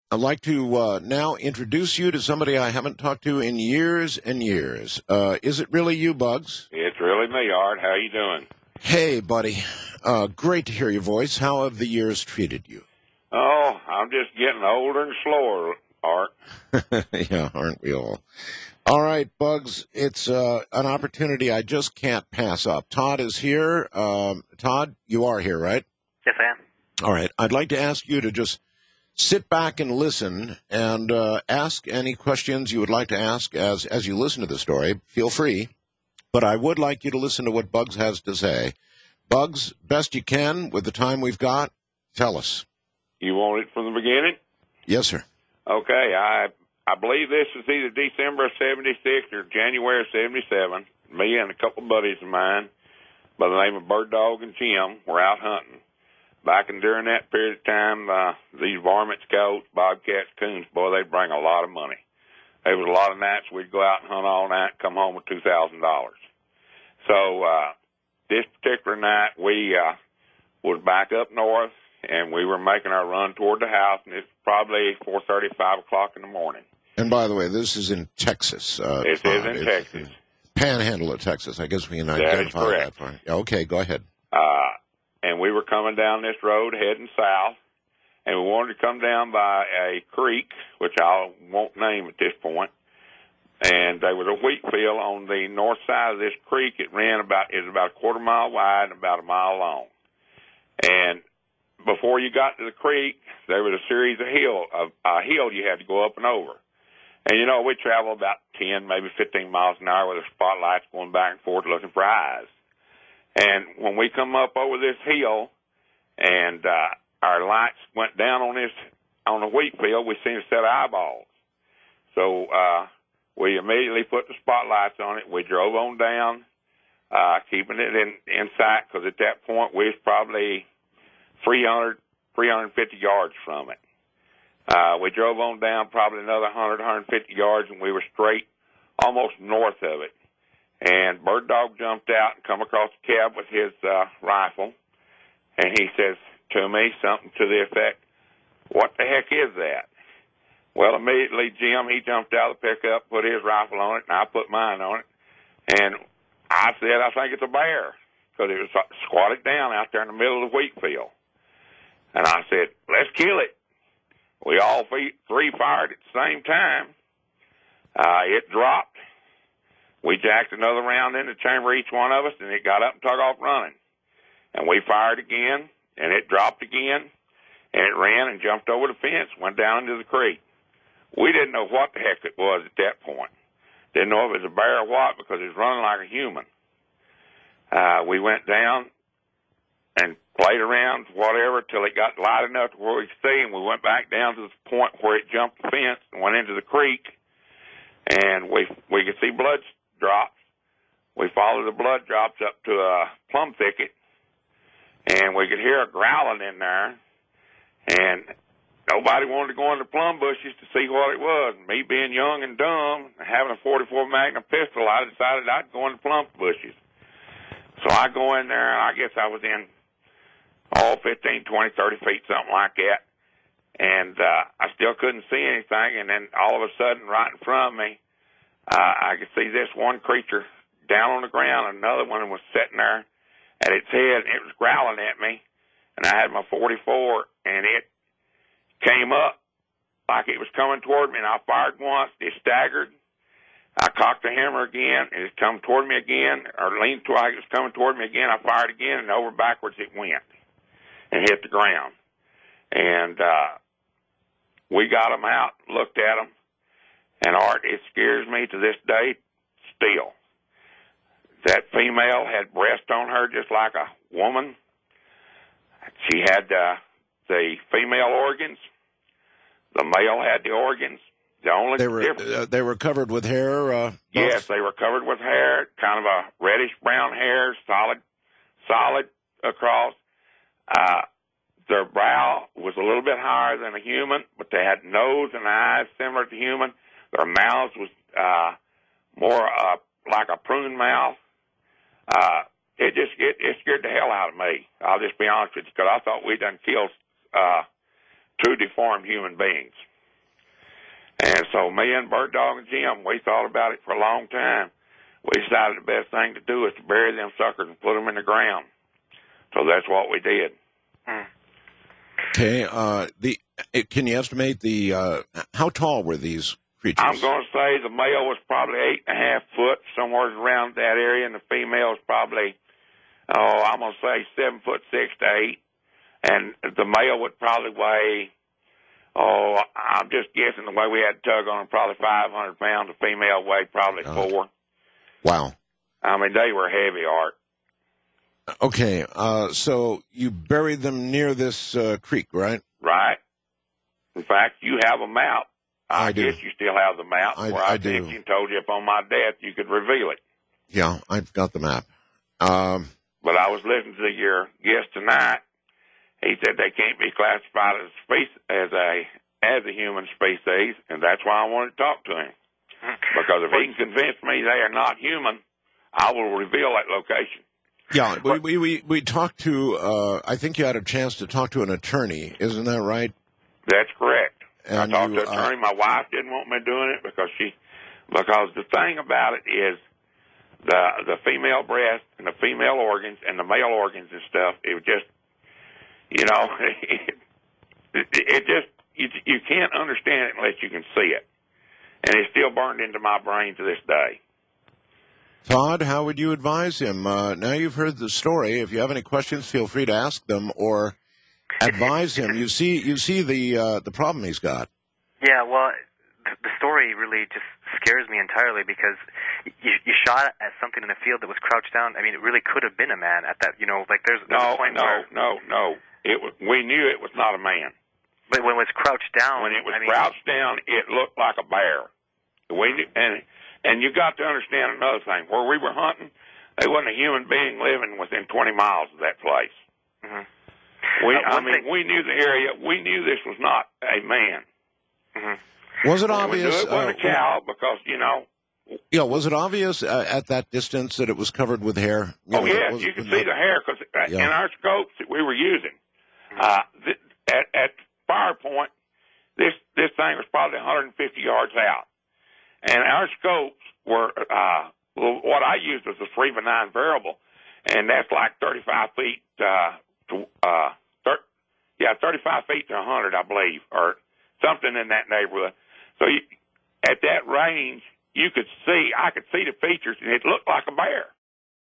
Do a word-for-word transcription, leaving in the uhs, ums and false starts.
I'd like to uh, now introduce you to somebody I haven't talked to in years and years. Uh, is it really you, Bugs? It's really me, Art. How you doing? Hey, buddy. Uh, great to hear your voice. How have the years treated you? Oh, I'm just getting older and slower, Art. Yeah, aren't we all? All right, Bugs, it's uh, an opportunity I just can't pass up. Todd is here. Um, Todd, you are here, right? Yes, I am. All right. I'd like to ask you to just sit back and listen and uh, ask any questions you would like to ask as, as you listen to the story. Feel free. But I would like you to listen to what Bugs has to say. Bugs, best you can with the time we've got, tell us. You want it from the beginning? Yes, sir. Okay, I I believe this is either December of seventy-six or January of seventy-seven. Me and a couple of buddies of mine by the name of Bird Dog and Jim were out hunting. Back and during that period of time, uh, these varmints, goats, bobcats, coons, boy, they'd bring a lot of money. There was a lot of nights we'd go out and hunt all night and come home with two thousand dollars. So uh, this particular night, we uh, was back up north, and we were making our run toward the house, and it's probably four thirty, five o'clock in the morning. And by the way, this is in Texas. Uh, This is in it's Texas. Panhandle of Texas. I guess we can That identify is correct. that far. Okay, go ahead. Uh, and we were coming down this road heading south, and we wanted to come down by a creek, which I won't name at this point. And there was a wheat field on the north side of this creek. It ran about, it was about a quarter mile wide and about a mile long. And before you got to the creek, there was a series of hill, of a hill you had to go up and over. And, you know, we traveled about ten, maybe fifteen miles an hour with the spotlights going back and forth looking for eyes. And when we come up over this hill and uh, our lights went down on this, on the wheat field, we seen a set of eyeballs. So uh, we immediately put the spotlights on it. We drove on down, uh, keeping it in, in sight, because at that point we was probably three hundred, three hundred fifty yards from it. Uh, we drove on down probably another one hundred, one hundred fifty yards, and we were straight almost north of it. And Bird Dog jumped out and come across the cab with his uh, rifle, and he says to me something to the effect, "What the heck is that?" Well, immediately Jim, he jumped out of the pickup, put his rifle on it, and I put mine on it. And I said, "I think it's a bear," because it was squatted down out there in the middle of the wheat field. And I said, "Let's kill it." We all three fired at the same time. Uh, it dropped. We jacked another round in the chamber, each one of us, and it got up and took off running. And we fired again, and it dropped again, and it ran and jumped over the fence, went down into the creek. We didn't know what the heck it was at that point. Didn't know if it was a bear or what, because it was running like a human. Uh, we went down and played around, whatever, till it got light enough to where we could see, and we went back down to the point where it jumped the fence and went into the creek, and we we could see blood drops. We followed the blood drops up to a plum thicket, and we could hear a growling in there, and nobody wanted to go in the plum bushes to see what it was. Me being young and dumb, having a forty-four Magnum pistol, I decided I'd go in the plum bushes. So I go in there, and I guess I was in all fifteen, twenty, thirty feet, something like that. And uh, I still couldn't see anything. And then all of a sudden, right in front of me, uh, I could see this one creature down on the ground. Another one was sitting there at its head, and it was growling at me. And I had my forty-four, and it came up like it was coming toward me. And I fired once. It staggered. I cocked the hammer again, and it come toward me again, or leaned toward like it was coming toward me again. I fired again, and over backwards it went and hit the ground. And uh, we got them out, looked at them, and Art, it scares me to this day still. That female had breast on her just like a woman. She had uh, the female organs. The male had the organs. The only They were difference, uh, they were covered with hair. Uh, yes, they were covered with hair, kind of a reddish brown hair, solid, solid across. Uh, their brow was a little bit higher than a human, but they had nose and eyes similar to human. Their mouths was uh, more uh, like a prune mouth. Uh, it just it, it scared the hell out of me. I'll just be honest with you, because I thought we done killed uh, two deformed human beings. And so me and Bird Dog and Jim, we thought about it for a long time. We decided the best thing to do is to bury them suckers and put them in the ground. So that's what we did. Mm. Okay. Uh, the it, can you estimate the uh, how tall were these creatures? I'm going to say the male was probably eight and a half foot, somewhere around that area, and the female was probably, oh, I'm going to say seven foot six to eight. And the male would probably weigh, oh, I'm just guessing the way we had to tug on them, probably five hundred pounds. The female weighed probably God. four. Wow. I mean, they were heavy, Art. Okay, uh, so you buried them near this uh, creek, right? Right. In fact, you have a map. I, I do. guess you still have the map. I, where I I do. think you told you upon my death you could reveal it. Yeah, I've got the map. Um, But I was listening to your guest tonight. He said they can't be classified as a species, as a as a human species, and that's why I wanted to talk to him. Because if he can convince me they are not human, I will reveal that location. yeah, we, we, we, we talked to, uh, I think you had a chance to talk to an attorney, isn't that right? That's correct. And I talked you, to an attorney. My wife didn't want me doing it because she, because the thing about it is the the female breast and the female organs and the male organs and stuff. It was just, you know, it, it just you you can't understand it unless you can see it, and it's still burned into my brain to this day. Todd, how would you advise him? Uh, now you've heard the story. If you have any questions, feel free to ask them or advise him. You see, you see the uh, the problem he's got. Yeah, well, th- the story really just scares me entirely because you, you shot at something in the field that was crouched down. I mean, it really could have been a man at that. You know, like there's, there's No, a point no, where, no, no. It was. We knew it was not a man. but when it was crouched down, When it was I mean, crouched down, it looked like a bear. We knew, and and you got to understand another thing. Where we were hunting, there wasn't a human being living within twenty miles of that place. Mm-hmm. We, Uh, I one mean, thing- we knew the area. We knew this was not a man. Mm-hmm. Was it And we knew obvious? it wasn't uh, a cow because you know. Yeah, was it obvious uh, at that distance that it was covered with hair? You Oh know, yes, was- you can was see not- the hair because Yeah. in our scopes that we were using, uh, th- at at fire point, this this thing was probably one hundred fifty yards out, and our scopes were uh, well, what I used was a three by nine variable, and that's like thirty-five feet uh, to uh, thir- yeah, thirty-five feet to one hundred, I believe, or something in that neighborhood. So you, at that range, you could see, I could see the features, and it looked like a bear.